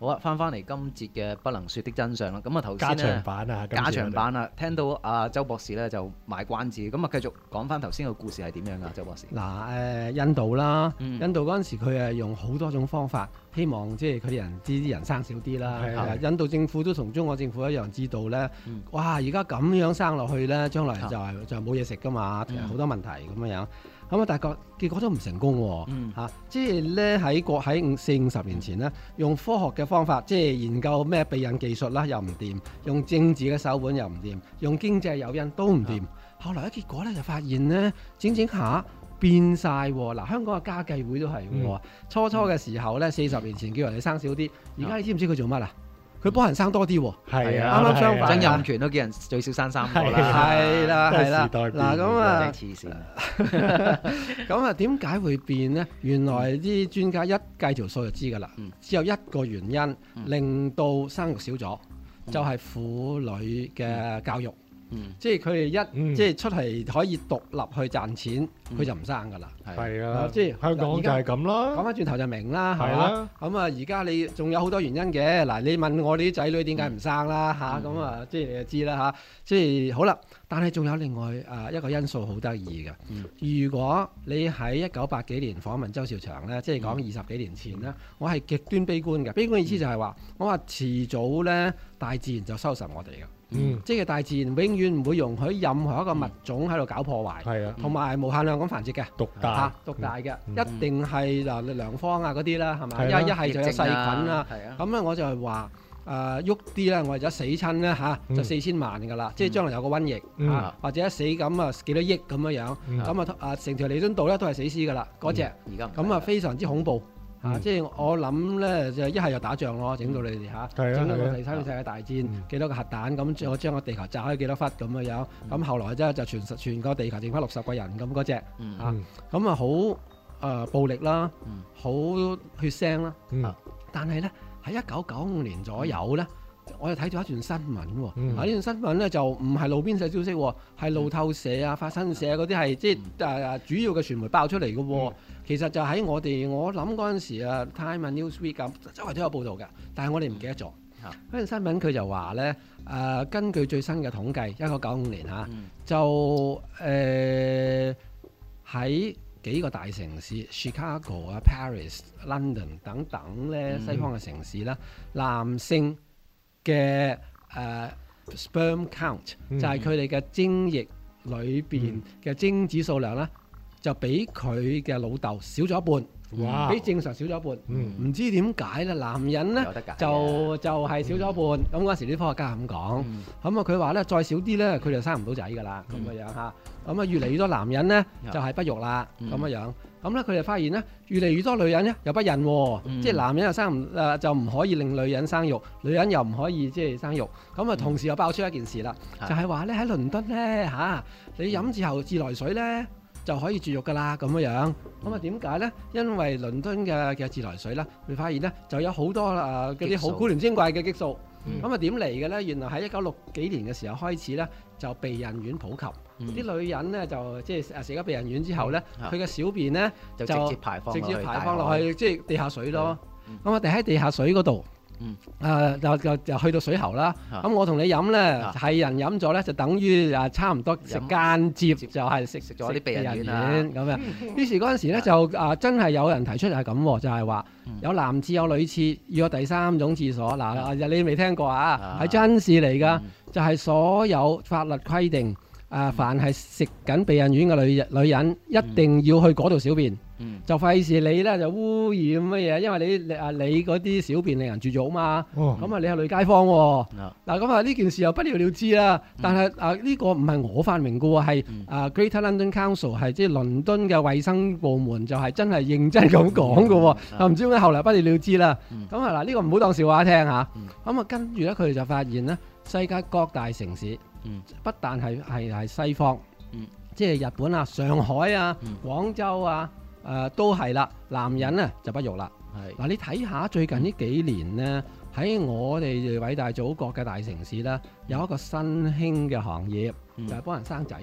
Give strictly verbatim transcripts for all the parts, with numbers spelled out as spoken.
好啊，翻翻嚟今節嘅不能説的真相啦。咁啊頭先加長咧版啊，今次加長我哋版啊，聽到阿周博士咧就賣關子，咁啊繼續講翻頭先個故事係點樣噶，周博士？ 嗱誒，印度啦， 嗯印度嗰陣時佢係用好多種方法，希望即係佢哋人知啲人生少啲啦。 係啊係印度政府都同中國政府一樣知道咧， 嗯哇！而家咁樣生落去咧，將來啊就係就係冇嘢食噶嘛， 嗯好多問題咁樣樣。咁啊，但係個結果都唔成功喎、 嗯嚇即係咧喺國喺五四五十年前咧，用科學嘅方法，即係研究咩避孕技術啦，又唔掂；用政治嘅手腕又唔掂；用經濟誘因都唔掂。後來咧結果咧就發現咧，整整下變晒喎。嗱，香港嘅家計會都係喎。 嗯初初嘅時候咧，四十年前叫人哋生少啲，而家你知唔知佢做乜啊？佢幫人生多啲喎。 係啊， 啱啱相反曾係啊蔭權都叫人最少生三個係啦， 係啦，係啦。 時代變嗱咁啊真係，黐線。 咁啊點解會變呢？原來啲專家一計條數就知㗎啦。 嗯只有一個原因嗯令到生育少咗， 嗯就係婦女嘅教育。 嗯， 即係佢哋一嗯即係出嚟可以獨立去賺錢， 嗯佢就唔生㗎啦。 係係啊， 即係香港就係咁講啦， 翻轉頭就明啦，係係嘛？ 啦， 咁啊，而家你仲有好多原因嘅。嗱，你問我哋啲仔女點解唔生啦嚇？ 嗯咁啊，即係你就知啦嚇。即係好啦，但係仲有另外啊一個因素好得意嘅。 嗯如果你喺一九八幾年訪問周兆祥咧，即係講二十幾年前咧，我係極端悲觀嘅。悲觀嘅意思就係話，我話遲早咧大自然就收拾我哋嘅。 嗯， 即係大自然永遠唔會容許任何一個物種喺度搞破壞， 係啊， 同埋無限量咁繁殖嘅。 獨大嚇，獨大嘅， 嗯一定係嗱良方啊嗰啲啦，係咪？ 係啦一一係就有細菌啊， 係啊， 咁咧我就係話誒喐啲咧，我為咗死親咧嚇， 嗯就四千萬㗎啦，即係將來有個瘟疫嗯嚇，或者一死咁啊幾多億咁樣樣， 嗯咁啊啊成條彌敦道咧都係死屍㗎啦，嗰只而家唔係咁啊非常之恐怖嚇， 嗯即係我諗咧就一係就打仗咯，整到你哋嚇， 係啊整到個係啊第三次世界大戰嗯幾多個核彈，咁我將個地球炸開幾多忽咁樣樣，咁後來啫就全全個地球剩翻六十個人咁嗰只。 嗯啊嗯咁啊好誒暴力啦嗯， 好血腥啦。 嗯但係咧喺一九九五年左右咧，我又睇咗一段新聞喎。 嗯啊呢段新聞咧就唔係路邊社消息喎，係路透社啊、法新社嗰啲係即係誒主要嘅傳媒爆出嚟嘅喎。 嗯其實就喺我哋我諗嗰陣時啊，Time 啊 Newsweek 咁周圍都有報導嘅，但係我哋唔記得咗。 啊嗰段新聞佢就話咧誒，根據最新嘅統計，一九九五年嚇。 嗯就誒喺、幾個大城市 Chicago 啊、Paris、London 等等咧， 嗯西方嘅城市啦，男性嘅誒、呃 sperm count、 嗯就係佢哋嘅精液裏邊嘅精子數量咧，就比佢嘅老豆少咗一半， 哇， 比正常少咗一半。 嗯唔知點解咧，男人咧有得解嘅就就係、少咗一半。咁嗰陣時啲科學家咁講。 嗯咁啊，佢話咧再少啲咧，佢就生唔到仔噶啦，咁嗯嘅樣嚇。咁啊，越嚟越多男人咧嗯就係不育啦， 嗯咁嘅樣。咁咧，佢哋發現咧，越嚟越多女人咧又不孕喎， 嗯即係男人又生唔誒、呃就唔可以令女人生育，女人又唔可以即係生育。咁啊，同時又爆出一件事啦， 係就係話咧喺倫敦咧嚇、你飲之後自來水咧就可以絕育噶啦，咁嘅樣。咁啊點解咧？因為倫敦嘅嘅自來水咧，你發現咧就有好多誒嗰啲好激素古靈精怪嘅激素。 嗯咁啊點嚟嘅咧？原來喺一九六幾年嘅時候開始咧，就避孕丸普及。 嗯啲女人咧就即係誒食咗避孕丸之後咧， 啊佢嘅小便咧就直接排放直接落去排放落去即係地下水咯。 嗯咁我哋喺地下水嗰度嗯， 誒就就就去到水喉啦。 啊咁我同你飲咧， 啊係人飲咗咧，就等於誒差唔多食飲間接接就係食食咗啲避孕丸啊丸咁樣。於是嗰陣時咧就啊真係有人提出係咁喎，就係話嗯有男廁有女廁，要有第三種廁所。嗱， 啊你未聽過啊？ 啊係真事嚟㗎。 嗯就係所有法律規定，啊、凡係食緊避孕丸嘅女女人，一定要去嗰度小便， 嗯就費事你咧就污染乜嘢，因為你你啊你嗰啲小便令人絕育嘛， 哦， 咁啊你係女街坊喎、 啊嗱咁啊呢件事又不了了之啦，但係啊呢個唔係我發明嘅喎，係嗯啊 Greater London Council 係即係倫敦嘅衛生部門就係真係認真咁講嘅喎， 嗯啊唔知點解後來不了了之啦， 嗯咁啊嗱呢個唔好當笑話聽嚇， 嗯咁啊跟住咧佢哋就發現咧世界各大城市。 嗯不但係係係西方， 嗯即係日本啊、上海啊、 嗯廣州啊，誒、都係啦。男人咧就不育啦。 係嗱，你睇下最近呢幾年呢，喺我哋偉大祖國嘅大城市咧，有一個新興嘅行業， 嗯就係幫人生仔啊。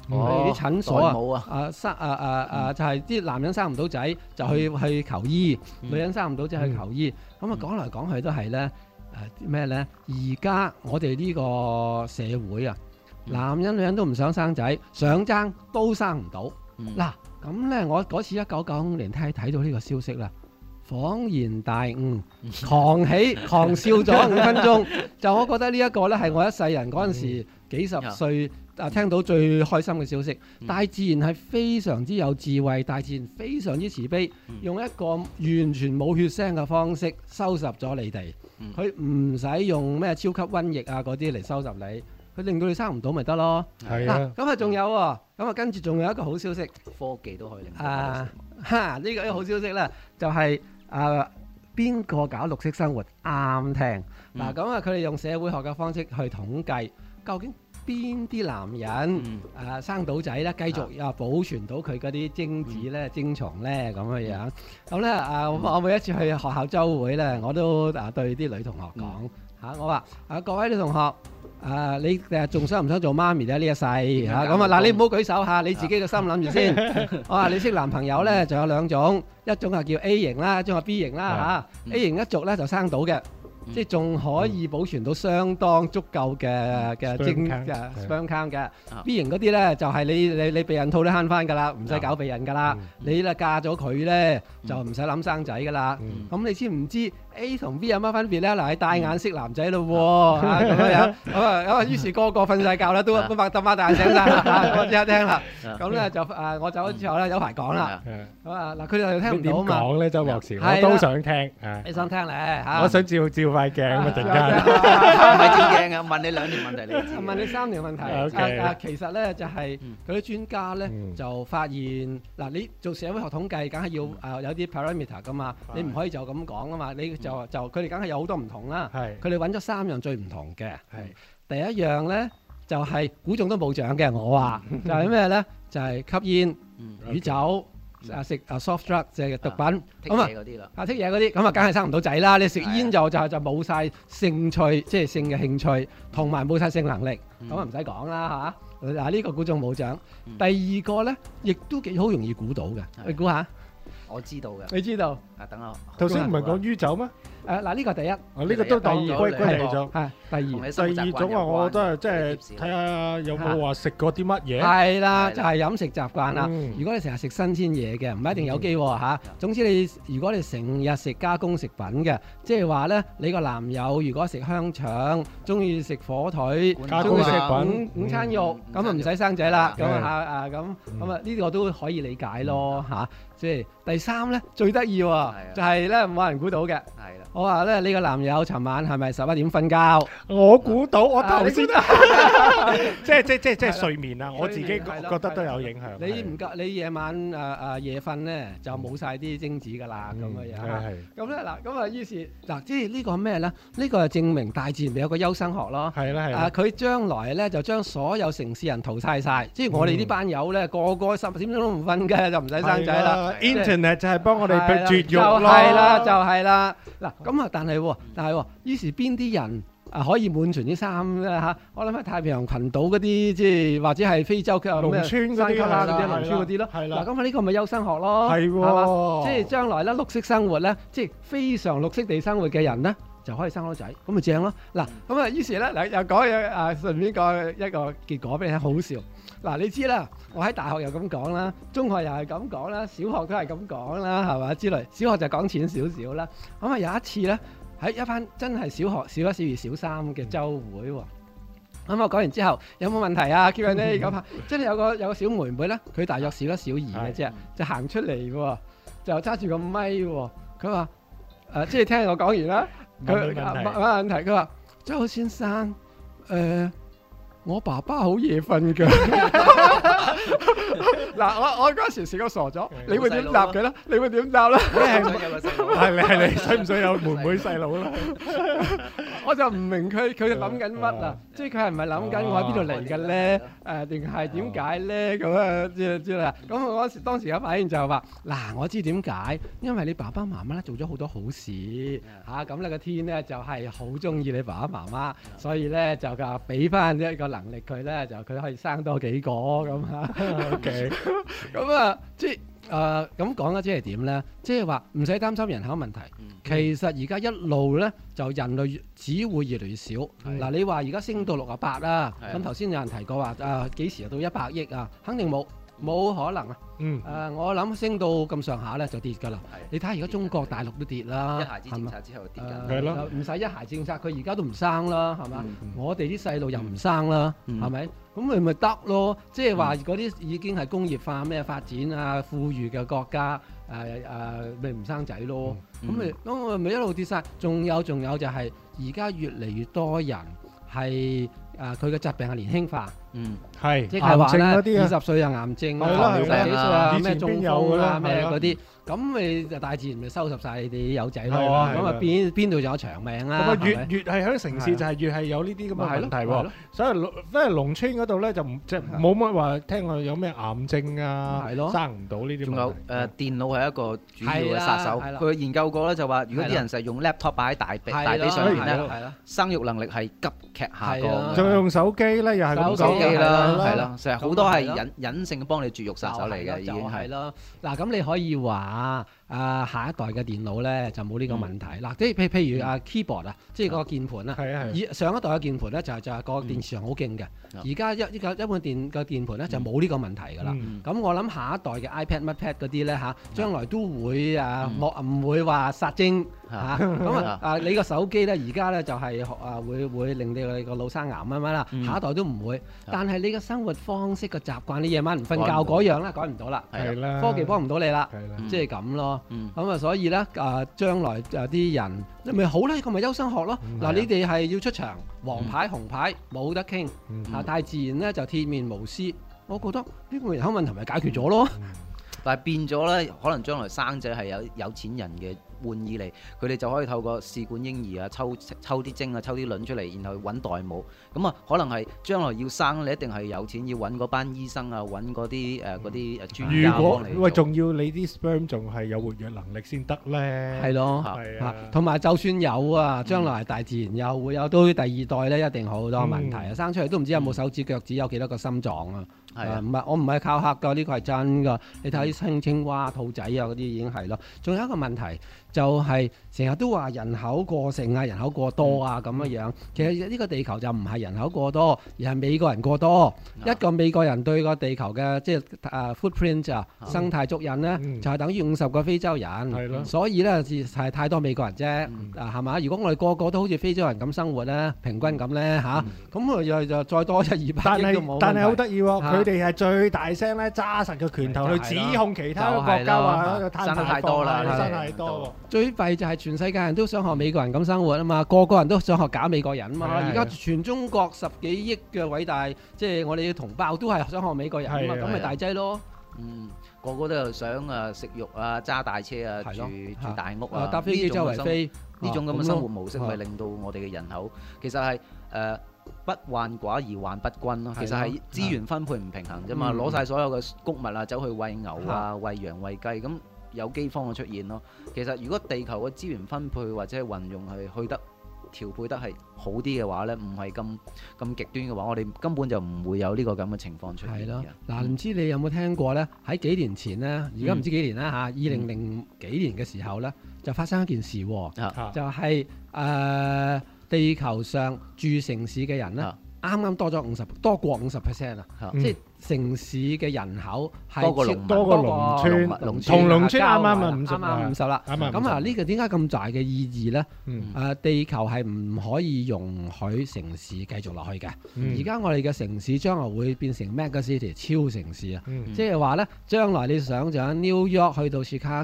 譬如啲診所啊， 代母啊， 啊生啊啊啊就係啲男人生唔到仔就去去求醫， 嗯女人生唔到仔去求醫。咁啊講嚟講去都係咧誒咩咧？而家我哋呢個社會啊， 嗯男人女人都唔想生仔，想爭都生唔到。 嗯嗱咁咧，我嗰次一九九五年睇睇到呢個消息啦，恍然大悟，狂喜狂笑咗五分鐘。就我覺得呢一個咧係我一世人嗰陣時幾十歲啊聽到最開心嘅消息。 嗯大自然係非常之有智慧，大自然非常之慈悲， 嗯用一個完全冇血腥嘅方式收拾咗你哋。 嗯佢唔使用咩超級瘟疫啊嗰啲嚟收拾你，佢令到你生唔到咪得咯。嗱係啊， 咁啊仲有喎，咁啊跟住仲有一個好消息。 科技都可以令到啊哈！呢、個一個好消息咧，就係、啊邊個搞綠色生活啱聽嗱，咁啊佢哋用社會學嘅方式去統計，究竟邊啲男人嗯啊生到仔咧，繼續啊保存到佢嗰啲精子咧、精蟲咧咁嘅樣。咁咧啊，我我每一次去學校週會咧，我都啊對啲女同學講嚇，我話啊各位女同學。啊！你誒仲想唔想做媽咪咧？呢一世嚇咁啊！嗱，你唔好舉手嚇，你自己個心諗住先。我話你識男朋友咧，仲有兩種，一種係叫 A 型啦，一種係 B 型啦嚇。A 型一族咧就生到嘅，即係仲可以保存到相當足夠嘅嘅精嘅 sperm count 嘅。B 型嗰啲咧就係你你你避孕套都慳翻㗎啦，唔使搞避孕㗎啦。你咧嫁咗佢咧就唔使諗生仔㗎啦。咁你知唔知 A 同 B 有乜分別咧？嗱，你戴眼識男仔咯喎，嚇咁樣樣。咁啊咁啊，於是個個瞓晒覺啦，都都擘得擘大眼醒晒啦。嚇我即刻聽啦。咁咧就誒，我走咗之後咧有排講啦。咁啊嗱，佢哋又聽唔點到啊嘛。 講咧，周博士？ 係啦我都想聽啊！ 你想聽咧嚇？ 我想照照塊鏡啊！陣間唔係照鏡啊！問你兩條問題，你知嘅問你三條問題。 OK 啊啊，其實咧就係嗯嗰啲專家咧嗯就發現嗱，你做社會學統計，梗係要誒有啲 parameter 噶嘛，你唔可以就咁講啊嘛，你就就佢哋梗係有好多唔同啦。 係佢哋揾咗三樣最唔同嘅。 係第一樣咧就係估中都冇獎嘅，我話就係咩咧？就係吸煙、 嗯酗酒、啊食啊 soft drug 即係毒品。 剔咁啊嘢嗰啲啦， 啊剔嘢嗰啲，咁啊梗係生唔到仔啦！你食煙就就就冇晒興趣，即係性嘅興趣，同埋冇晒性能力，咁啊唔使講啦嚇。嗱呢個估中冇獎。 嗯第二個咧，亦都幾好容易估到嘅，你估下？ 我知道嘅。 你知道？ 啊，等我頭先唔係講酗酒咩？ 誒嗱呢個第一， 啊呢個都第二歸歸歸你咗。 係第二。 同你第生活習慣二種啊，我都係即係有關睇下有冇話食過啲乜嘢。 係啦， 係啦就係飲食習慣啦。 嗯如果你成日食新鮮嘢嘅，唔一定有機喎嚇。總之你如果你成日食加工食品嘅，即係話咧，你個男友如果食香腸，中意食火腿， 加中意食工食品午午餐肉， 嗯咁啊唔使生仔啦。咁係啊啊咁咁啊呢個都可以理解咯嚇。即係第三咧最得意喎，就係咧冇人估到嘅。 係啦， 我話咧你個男友尋晚係咪十一點瞓覺？ 我估到，我頭先啊即係即係即係即係睡眠啊！我自己睡眠係咯覺得都有影響。 你唔夠你夜晚誒誒夜瞓咧，就冇晒啲精子㗎啦，咁嘅樣。 係係咁咧嗱，咁啊於是嗱，即係呢個咩咧？呢個係證明大自然有個優生學咯。 係啦係啦， 啊！佢將來咧就將所有城市人淘汰晒，即係我哋呢班友咧，個個十點鐘都唔瞓嘅，就唔使生仔啦。 Internet 就係幫我哋絕育就咯。 係啦，就係啦。嗱，咁啊，但係喎，但係喎，於是邊啲人啊可以滿全啲衫咧嚇？我諗喺太平洋群島嗰啲，即係或者係非洲嘅農村嗰啲山卡拉嗰啲係啦農村嗰啲咯。 係啦嗱，咁啊呢個咪優生學咯， 係係嘛喎， 即係將來咧綠色生活咧，即係非常綠色地生活嘅人咧，就可以生到仔，咁咪正咯。嗱，咁啊，於是咧嗱又講嘢啊，順便講一個結果俾你聽，好笑。嗱，你知啦，我喺大學又咁講啦，中學又係咁講啦，小學都係咁講啦，係嘛之類。小學就講淺少少啦。咁啊有一次咧，喺一班真係小學小一、小二、小三嘅週會喎。咁我講完之後，有冇問題啊 ？Q and A 咁啊，即係有個有個小妹妹咧，佢大約小一、小二嘅啫，就行出嚟喎，就揸住個咪喎。佢話：誒，即係聽我講完啦。佢問你問題問問問題，佢話：周先生，誒。我爸爸好夜瞓㗎。嗱，我我嗰時試過傻咗，你會點答佢咧？你會點答咧？ 你係有個細佬， 係你係你使唔使有妹妹細佬啦？ 我我就唔明佢佢諗緊乜啊？即係佢係唔係諗緊我喺邊度嚟嘅咧？誒定係點解咧？咁啊之之啦。咁我嗰時當時嘅反應就係話：嗱，我知點解，因為你爸爸媽媽咧做咗好多好事嚇，咁咧個天咧就係好中意你爸爸媽媽，所以咧就嘅俾翻一個能力佢咧，就佢可以生多幾個咁嚇。OK，咁啊即係。誒咁講咧，即係點咧？即係話唔使擔心人口問題。 嗯其實而家一路咧，就人類只會越嚟越少。嗱，你話而家升到六啊八啦，咁頭先有人提過話啊，幾時到一百億啊？肯定冇，冇可能啊！ 嗯， 誒，我諗升到咁上下咧就跌㗎啦。你睇下而家中國大陸都跌啦， 一孩子政策之後跌緊， 係咯， 唔使一孩政策，佢而家都唔生啦，係嘛？我哋啲細路又唔生啦，係咪？咁你咪得咯，即係話嗰啲已經係工業化咩發展啊，富裕嘅國家誒誒，咪唔生仔咯。咁咪咁我咪一路跌晒。仲有仲有就係而家越嚟越多人係誒佢嘅疾病係年輕化。 嗯， 係即係話咧， 嗰啲啊， 二十歲啊癌症係啊， 咯係咯四十幾歲啊以前咩中邊有風啊㗎係咯咩嗰啲，咁咪就大自然咪收拾晒你哋友仔咯。 係啊係啊咁啊邊邊度仲有長命啊？ 咁啊，越係咪越係喺城市就係越係有呢啲咁嘅問題喎咪係咯。 所以農因為農村嗰度咧就唔即係冇乜話聽過有咩癌症啊， 係咯生唔到呢啲問題。 仲有誒電腦係一個主要嘅係啦殺手。 係啦佢研究過咧就話，如果啲人成日用 laptop 擺喺大髀大髀上面咧， 係啦， 生育能力係急劇下係啊降。 仲要用手機咧，又係咁手機啦， 係啦係啦，成日好多係咁係隱隱性幫你絕育殺手嚟嘅，已經就係係。 咯。嗱，咁你可以話啊，下一代嘅電腦咧就冇呢個問題。嗱，即係譬譬如啊 keyboard 啊，即係嗰個鍵盤啊。 係啊係。 以上一代嘅鍵盤咧就係就係個電池長好勁嘅。而家一一個一般電嘅鍵盤咧就冇呢個問題㗎啦。咁我諗下一代嘅 iPad、MacPad 嗰啲咧嚇，將來都會啊莫唔會話殺精嚇。咁啊啊你個手機咧而家咧就係啊會會令到你個腦生癌咁樣啦。下一代都唔會。但係你嘅生活方式嘅習慣，你夜晚唔瞓覺嗰樣咧改唔到啦。 係啦。 科技幫唔到你啦。 係啦。 即係咁咯。 嗯。 咁啊，所以咧啊，將來啊啲人咪好啦，咁咪優生學咯。嗱，你哋係要出場，黃牌紅牌冇得傾。啊，大自然咧就鐵面無私。我覺得呢個人口問題咪解決咗咯。 但係變咗咧，可能將來生仔係有有錢人嘅玩意嚟，佢哋就可以透過試管嬰兒啊，抽抽啲精啊，抽啲卵出嚟，然後揾代母。咁啊，可能係將來要生，你一定係有錢，要揾嗰班醫生啊，揾嗰啲誒嗰啲誒專家幫你做。 如果喂，仲要你啲 sperm 仲係有活躍能力先得咧。 係咯， 係啊。 同埋就算有啊，將來大自然又會有到第二代咧，一定好多問題啊！生出嚟都唔知有冇手指腳趾，有幾多個心臟啊！係啊，唔係我唔係靠嚇㗎，呢個係真㗎。你睇青青蛙、兔仔啊嗰啲已經係咯。仲有一個問題就係成日都話人口過剩啊、人口過多啊咁樣樣。其實呢個地球就唔係人口過多，而係美國人過多。一個美國人對個地球嘅即係誒 footprint 啊生態足印咧，就係等於五十個非洲人。係咯。所以咧係太多美國人啫。啊係嘛？如果我哋個個都好似非洲人咁生活咧，平均咁咧嚇，咁啊又就再多一二百億都冇問題。 但係好得意喎，佢哋係最大聲咧，揸實個拳頭去指控其他國家話生得太多啦， 生太多。 最弊就係全世界人都想學美國人咁生活啊嘛，個個人都想學假美國人啊嘛。而家全中國十幾億嘅偉大，即係我哋嘅同胞都係想學美國人啊嘛，咁咪大劑咯。 嗯，個個都有想啊食肉啊揸大車啊住住大屋啊搭飛機周圍飛， 呢種咁嘅生活模式咪令到我哋嘅人口其實係誒。不患寡而患不均咯，其實係資源分配唔平衡啫嘛，攞晒所有嘅穀物啊，走去餵牛啊、餵羊、餵雞，咁有饑荒嘅出現咯。其實如果地球嘅資源分配或者係運用係去得調配得係好啲嘅話咧，唔係咁咁極端嘅話，我哋根本就唔會有呢個咁嘅情況出現。係咯， 嗱，唔知你有冇聽過咧？喺幾年前咧，而家唔知幾年啦嚇，二零零幾年嘅時候咧，就發生一件事喎，就係誒。地球上住城市嘅人咧，啱啱多咗五十多過五十 percent 啊！即係城市嘅人口係多過農多過農村，同農村啱啱啊五十， 啱啱五十啦。咁啊，呢個點解咁大嘅意義咧？誒，地球係唔可以容許城市繼續落去嘅。而家我哋嘅城市將來會變成 mega city 超城市啊！即係話咧，將來你想像 New York 去到 Chicago。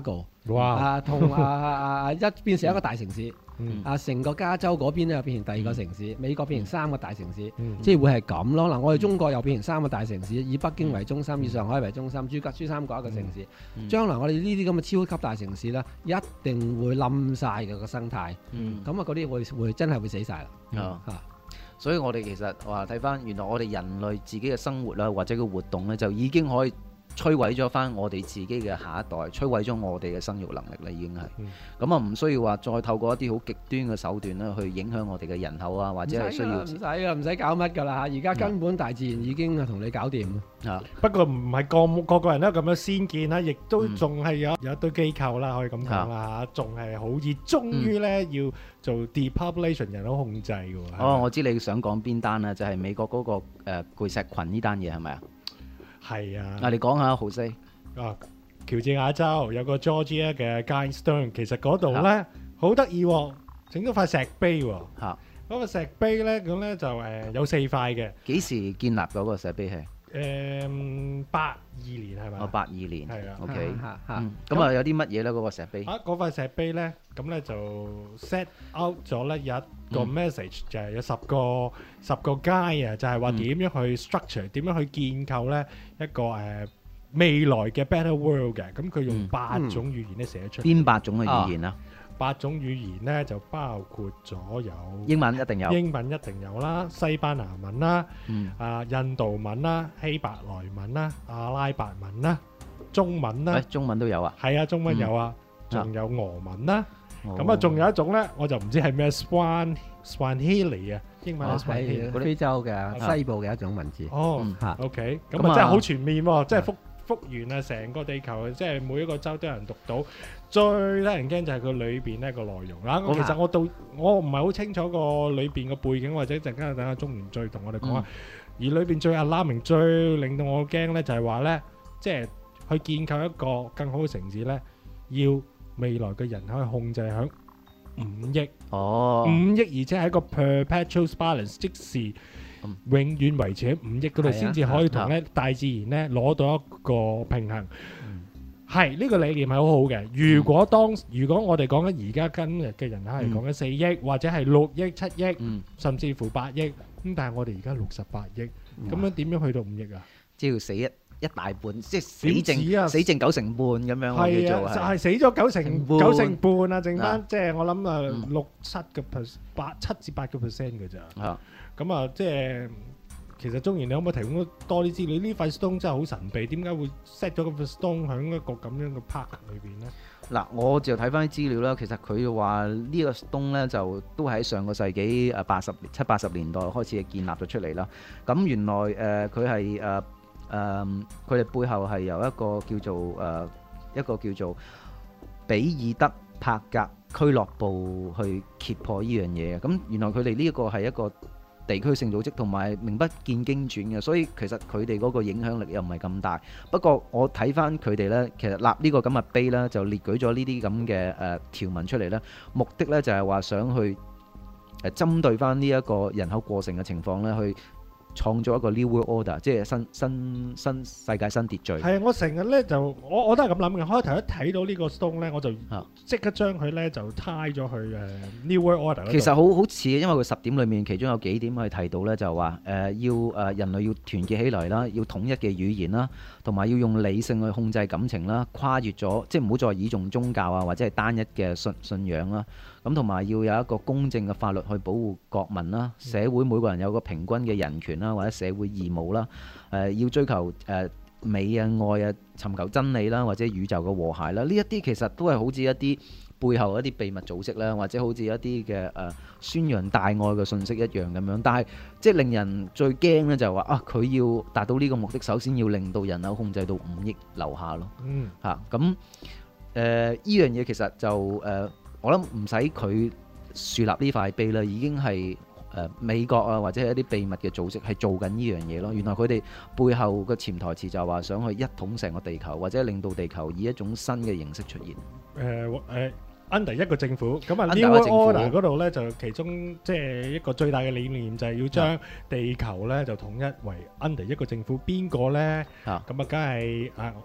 哇！ 啊，同啊啊啊一變成一個大城市。 嗯啊！成個加州嗰邊咧又變成第二個城市，美國變成三個大城市， 嗯即係會係咁咯。嗱，我哋中國又變成三個大城市，以北京為中心，以上海為中心，珠江珠三角一個城市。 嗯將來我哋呢啲咁嘅超級大城市咧，一定會冧晒嘅個生態。 嗯咁啊，嗰啲會會真係會死晒啦。 啊嚇！ 所以我哋其實話睇翻，原來我哋人類自己嘅生活啦，或者個活動咧，就已經可以摧毀咗翻我哋自己嘅下一代，摧毀咗我哋嘅生育能力啦，已經係。咁啊、嗯，唔需要話再透過一啲好極端嘅手段咧，去影響我哋嘅人口啊，或者係需要。 唔使噶，唔使搞乜噶啦嚇！而家根本大自然已經係同你搞掂。 啊、 嗯，不過唔係個個個人都有咁樣先見啦，亦都仲係有有一堆機構啦，可以咁講啦嚇，仲係好熱衷於咧要做 depopulation 人口控制嘅喎。 哦，吧我知你想講邊單啦，就係、是、美國嗰、那個誒、呃、巨石群呢單嘢係咪啊？ 係啊。 嗱，你講下豪西。 啊，喬治亞州有個 Georgia 嘅 Guidestone，其實嗰度咧好得意喎，整咗塊石碑喎。嚇，嗰個石碑咧咁咧就誒有四塊嘅。幾時建立嗰個石碑係？ 誒八二年係咪？ 哦，八二年。 係啊。 OK。嚇。咁啊有啲乜嘢咧？嗰個石碑？ 啊，嗰塊石碑咧，咁咧就 set out 咗咧有一個 message，就係有十個十個 guide 啊，就係話點樣去 structure，點樣去建構咧一個誒未來嘅 better world 嘅，咁佢用八種語言咧寫出。 邊八種嘅語言啊？ 八種語言咧就包括咗有英文一定有， 英文一定有啦，西班牙文啦，啊印度文啦，希伯來文啦，阿拉伯文啦，中文啦。 誒，中文都有啊？ 係啊，中文有啊，仲有俄文啦。咁啊，仲有一種咧，我就唔知係咩 Swan Swahili 啊，英文係 Swahili， 非洲嘅西部嘅一種文字。 哦，OK，咁啊真係好全面喎，即係復復原啊，成個地球即係每一個州都有人讀到。最得人驚就係佢裏邊呢個內容啦。其實我到我唔係好清楚個裏邊個背景，或者陣間等下中原再同我哋講下。而裏邊最 alarming、最令到我驚咧，就係話咧，即係去建構一個更好嘅城市咧，要未來嘅人口去控制喺五億。 哦， 五億，而且係一個 perpetual balance，即是永遠維持喺五億嗰度，先至可以同咧大自然咧攞到一個平衡。係呢個理念係好好嘅。如果當如果我哋講緊而家今日嘅人口係講緊四億，或者係六億、七億，甚至乎八億，咁但係我哋而家六十八億，咁樣點樣去到五億啊？ 即係要死一一大半，即係死剩死剩九成半咁樣。 係啊，就係死咗九成九成半啊，剩翻即係我諗啊六七個 percent，八七至八個 percent 嘅咋。咁啊，即係。其實中原，你可唔可以提供多啲資料？呢塊 stone 真係好神秘，點解會 set 咗個 stone 喺一個咁樣嘅 park 裏邊呢？ 嗱，我就睇翻啲資料啦。其實佢話呢個 stone 咧就都喺上個世紀誒八十七八十年代開始建立咗出嚟啦。咁原來誒佢係誒誒佢哋背後係由一個叫做誒、呃、一個叫做比爾德柏格俱樂部去揭破呢樣嘢嘅。咁原來佢哋呢一個係一個地區性組織，同埋名不見經傳嘅，所以其實佢哋嗰個影響力又唔係咁大。不過我睇翻佢哋呢，其實立呢個咁嘅碑呢，就列舉咗呢啲咁嘅誒條文出嚟呢，目的呢就係話想去誒針對翻呢一個人口過剩嘅情況呢，去創造一個 New World Order，即係新新新世界新秩序。 係啊，我成日咧就我我都係咁諗嘅。開頭一睇到呢個 stone 咧，我就即刻將佢咧就 tie 咗去誒 New World Order。 其實好好似，因為佢十點裏面其中有幾點可以提到咧，就話誒要誒人類要團結起嚟啦，要統一嘅語言啦，同埋要用理性去控制感情啦，跨越咗即係唔好再倚重宗教啊或者係單一嘅信信仰啦。咁同埋要有一個公正嘅法律去保護國民啦，社會每個人有個平均嘅人權啦，或者社會義務啦，誒、呃、要追求誒、呃、美啊愛啊，尋求真理啦，或者宇宙嘅和諧啦，呢一啲其實都係好似一啲背後一啲秘密組織啦，或者好似一啲嘅誒宣揚大愛嘅信息一樣咁樣。但係即係令人最驚咧就係話啊，佢要達到呢個目的，首先要令到人口控制到五億樓下咯。嗯，嚇咁誒呢樣嘢其實就誒。呃我諗唔使佢樹立呢塊碑啦，已經係誒、呃、美國啊或者係一啲秘密嘅組織係做緊呢樣嘢咯。原來佢哋背後個潛台詞就係話想去一統成個地球，或者令到地球以一種新嘅形式出現。誒誒 under 一個政府咁啊 New World Order 嗰度咧就其中即係一個最大嘅理念就係要將地球咧就統一為 under 一個政府，邊個咧？咁啊，梗係啊。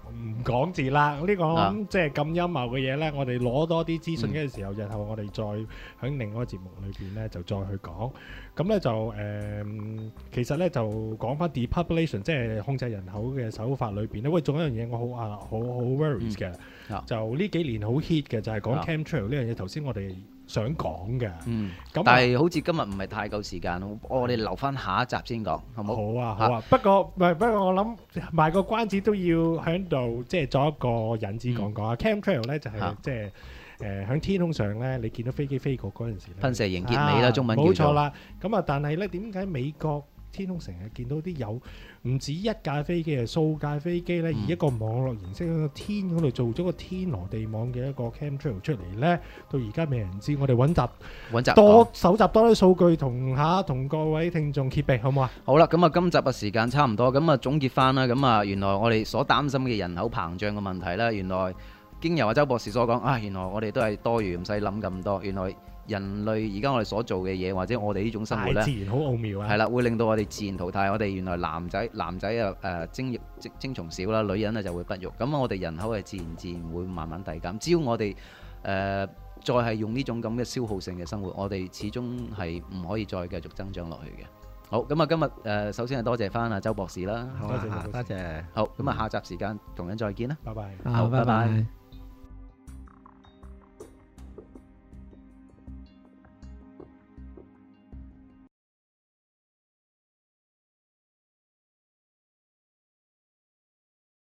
唔講字啦。呢個啊即係咁陰謀嘅嘢咧，我哋攞多啲資訊嘅時候，日後我哋再喺另外一個節目裏邊咧就再去講。咁咧就誒，其實咧就講翻 depopulation，即係控制人口嘅手法裏邊咧。喂，仲有一樣嘢我好啊，好好 worries 嘅，就呢幾年好 hit 嘅就係講 chemtrail 呢樣嘢。頭先我哋想講嘅， 嗯， 咁但係好似今日唔係太夠時間，我哋留翻下一集先講，好冇？ 好啊，好啊。不過唔係，不過我諗賣個關子都要喺度，即係作一個引子講講啊。chemtrail 咧就係即係誒喺天空上咧，你見到飛機飛過嗰陣時咧， 噴射型結尾啦，中文叫做。 冇錯啦。咁啊，但係咧點解美國天空成日見到啲有唔止一架飛機，係數架飛機咧，以一個網絡形式喺個天嗰度做咗個天羅地網嘅一個 chemtrail 出嚟咧？到而家未人知，我哋揾集揾集多搜集多啲數據，同下同各位聽眾揭秘，好唔好啊？ 好啦，咁啊，今集嘅時間差唔多，咁啊總結翻啦，咁啊原來我哋所擔心嘅人口膨脹嘅問題咧，原來經由阿周博士所講啊，原來我哋都係多餘，唔使諗咁多，原來。人類而家我哋所做嘅嘢，或者我哋呢種生活咧， 自然好奧妙啊！ 係啦，會令到我哋自然淘汰。我哋原來男仔男仔啊誒精液精精蟲少啦，女人啊就會不育。咁我哋人口係自然自然會慢慢遞減。只要我哋誒、呃、再係用呢種咁嘅消耗性嘅生活，我哋始終係唔可以再繼續增長落去嘅。好，咁啊今日誒、呃、首先係多謝翻阿周博士啦， 好啊，多謝， 好，咁啊下集時間同樣再見啦， 拜拜， 好，拜拜。